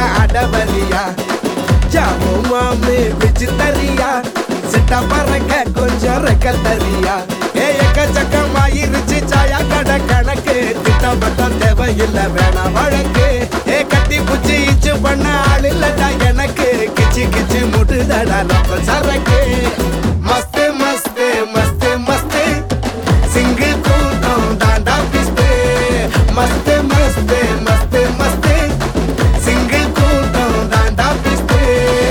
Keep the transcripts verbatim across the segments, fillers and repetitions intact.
அடவரியா jam மாமி பிச்சு தரியா சிட்டா பறக்க கொஞ்சம் ரெக்க தரியா ஏ எக்கச்சக்கமாயிருச்சு சாயா கடை கணக்கு திட்டப்பட்டம் தேவையில்லை வேணாம் வழக்கு ஏ கட்டி புச்சி இச்சு பண்ண ஆள் இல்லடா எனக்கு கிச்சு கிச்சு முட்டுதடா நம்ம சரக்கு மஸ்து மஸ்து மஸ்து மஸ்து சிங்கிள் கூட்டம் தாண்டா பிஸ்து மஸ்து மஸ்து மஸ்து மஸ்து சிங்கிள் கூட்டம் தாண்டா பிஸ்து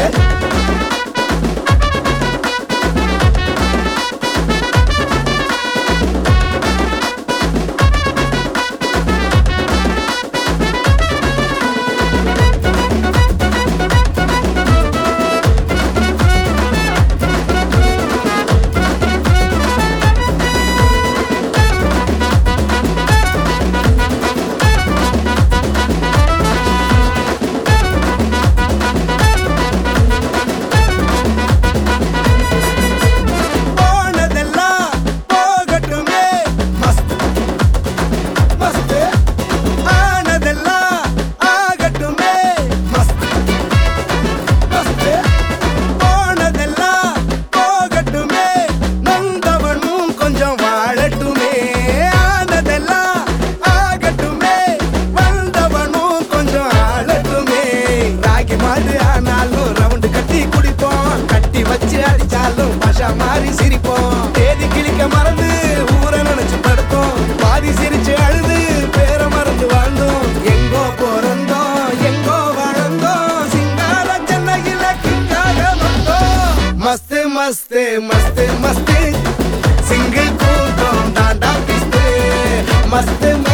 வச்சு அடிச்சாலும் பாஷா மாறி சிரிப்போம் தேதி கிளிக்க மறந்து ஊரை நினைச்சு படுத்தோம் பாதி சிரிச்சு அழுது பேர மறந்து வாழ்ந்தோம் எங்கோ பிறந்தோம் எங்கோ வாழ்ந்தோம் சிங்கார சென்னையில கிங்காக வந்தோம் மஸ்து மஸ்து மஸ்து மஸ்து சிங்கிள் கூட்டம் தாண்டா பிஸ்து மஸ்து